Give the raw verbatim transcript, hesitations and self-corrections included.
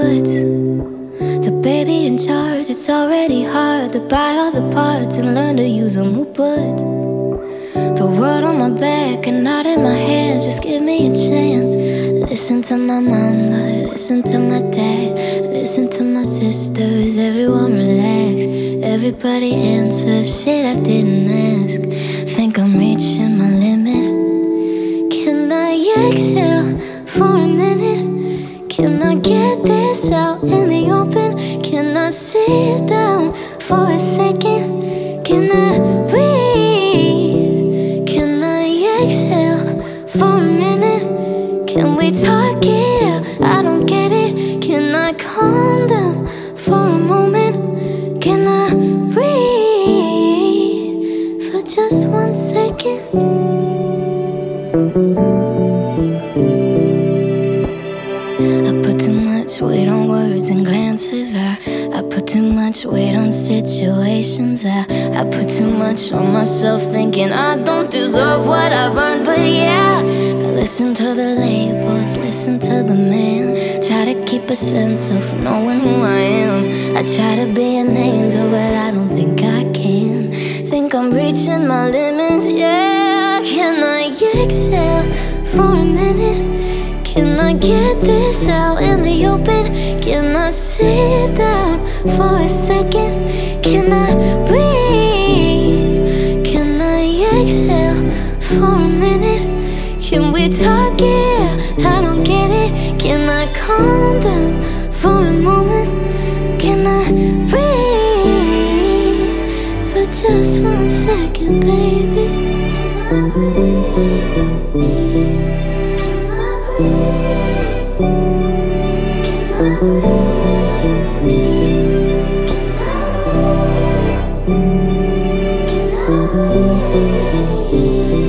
woods. The baby in charge, it's already hard to buy all the parts and learn to use them who would. The world on my back and not in my hands, just give me a chance. Listen to my mama, listen to my dad, listen to my sisters, everyone relax. Everybody answers shit I didn't ask. Think I'm reaching my limit. Can I exhale for a minute? Can I get this out in the open? Can I sit down for a second? Can I breathe? Can I exhale for a minute? Can we talk it out? I don't get it. Can I calm down for a moment? Can I breathe for just one second? I put too much weight on words and glances. I, I put too much weight on situations. I, I put too much on myself, thinking I don't deserve what I've earned. But yeah, I listen to the labels, listen to the man. Try to keep a sense of knowing who I am. I try to be an angel, but I don't think I can. Think I'm reaching my limits, yeah. Can I exhale for a minute? Can I get this out in the open? Can I sit down for a second? Can I breathe? Can I exhale for a minute? Can we talk it? I don't get it. Can I calm down for a moment? Can I breathe for just one second, baby? Can I breathe? Can I breathe?